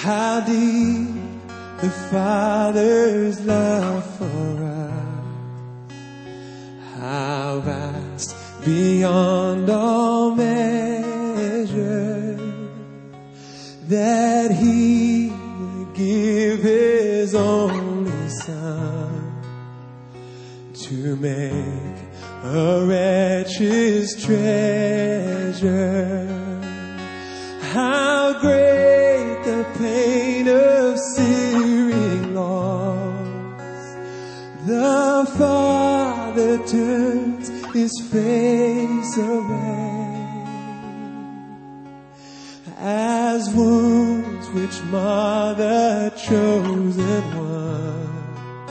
How deep the Father's love for us, how vast beyond all measure, that He would give His only Son to make a wretch His treasure. How great the pain of searing loss, the Father turns His face away, as wounds which mar the chosen one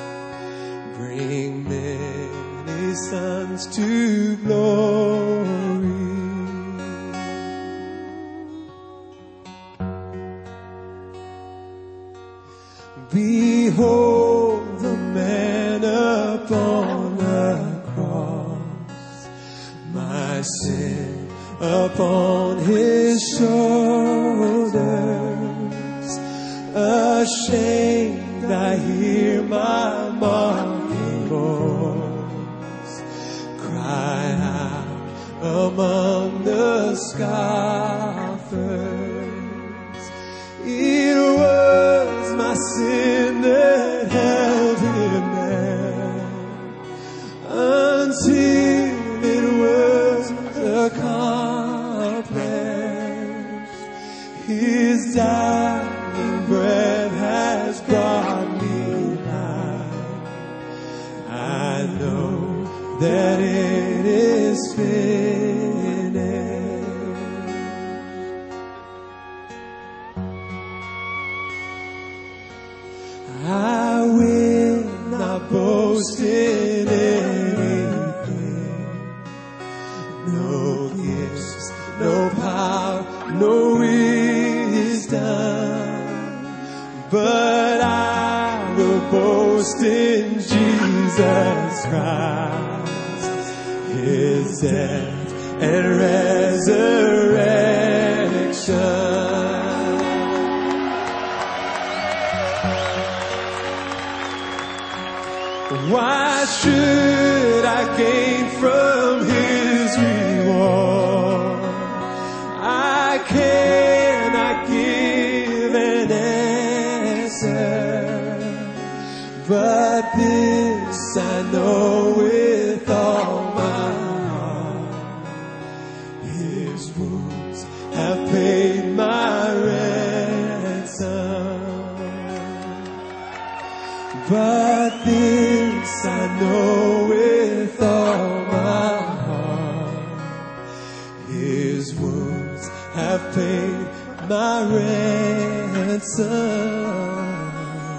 bring many sons to glory. Behold the man upon the cross, my sin upon His shoulders. Ashamed I hear my mocking voice cry out among the scoffers. It was my sin that held Him there until it was accomplished. His dying breath has brought me life. I know that it is finished. I will not boast in anything, no gifts, no power, no wisdom, but I will boast in Jesus Christ, His death and resurrection. Why should I gain from His reward? I cannot give an answer, but this I know with all my heart: His wounds have paid my ransom. But this I know with all my heart: His wounds have paid my ransom.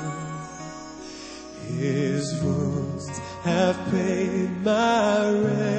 His wounds have paid my ransom.